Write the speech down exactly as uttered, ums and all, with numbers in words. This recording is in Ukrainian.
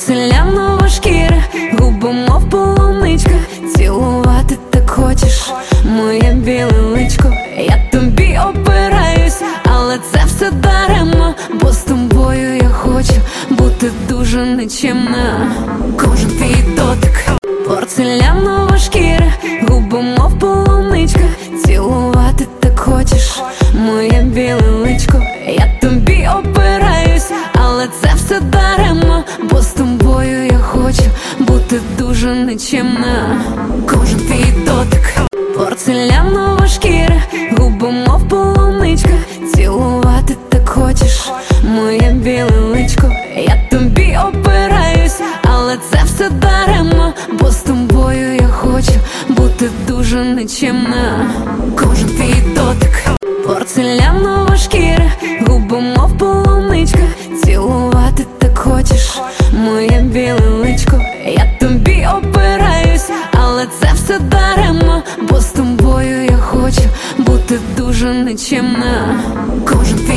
порцелянова шкіра, губи мов полуничка. Цілувати так хочеш моє біле личко. Я тобі опираюсь, але це все даремно, бо з тобою я хочу бути дуже нечемна. Кожен твій дотик, порцелянова шкіра, губи мов полуничка. Цілувати так хочеш моє біле личко. Я тобі опираюсь, але це все даремно, бо з тобою я хочу бути дуже нечемна. Кожен твій дотик, порцелянова шкіра, губи мов полуничка. Цілувати так хочеш моє біле личко. Я тобі опираюсь, але це все даремно, бо з тобою я хочу бути дуже нечемна. Кожен твій дотик, порцелянова шкіра, губи мов полуничка. Цілувати так хочеш моє біле личко. Я тобі опираюсь, але це все даремно, бо з тобою я хочу бути дуже нечемна. Кожен твій